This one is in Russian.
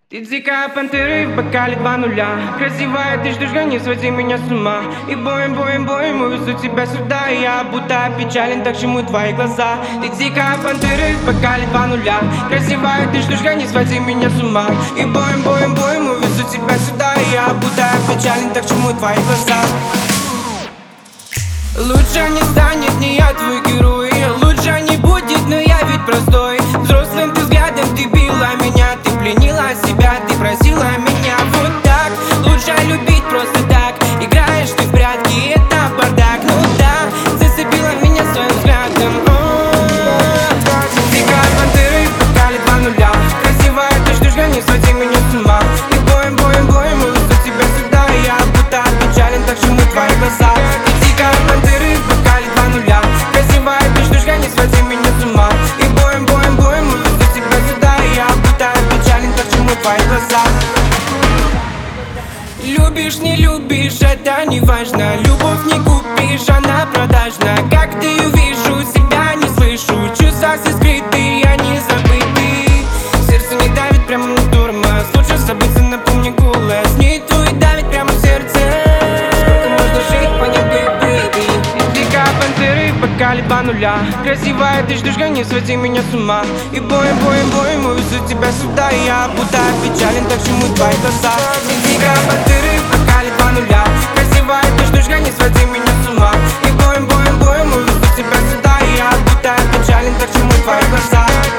Ты дикая пантера и в бокале 2-0. Красивая, ты ждешь, не своди меня с ума. И боем увезу тебя сюда. Я будто опечален, так чему твои глаза. Ты дикая пантера и в бокале 2-0. Красивая, ты ждешь, не своди меня с ума. И боем увезу тебя сюда. Я будто опечален, так чему твои глаза. Лучше не станет, не я твой герой. Лучше не будет, но я ведь простой. Взрослым ты взглядом ты била меня. Ты пленила себя, ты просила меня вот так. Лучше любить просто так. Играешь ты в прятки, это бардак. Ну да, зацепила меня своим взглядом. Дикая пантера и в бокале 2-0. Красивая, ты ждешь, не своди меня с ума. И боем увезу тебя сюда. Я будто опечален, так чему твои глаза. Дикая пантера и в бокале 2-0. Красивая, ты ждешь, не своди меня с ума. И боем увезу тебя сюда. Я будто опечален, так чему твои глаза. Любишь, не любишь, это не важно. Любовь не купишь, она продажна. Как ты увижу, себя не слышу. Чувства все скрыты, они забыты. Сердце не давит прямо на тормоз. Лучше забыться, напомни голос. Не твой давит прямо в сердце. Сколько можно жить, понять, baby. Дикая пантера и в бокале 2-0. Красивая, ты ждешь, не своди меня с ума. И боем увезу тебя сюда. Я будто опечален, так чему твои глаза. Дикая пантера и в бокале 2-0. Красивая, ты ждешь, не своди меня с ума. И боем увезу тебя сюда. Я будто опечален, так чему твои глаза.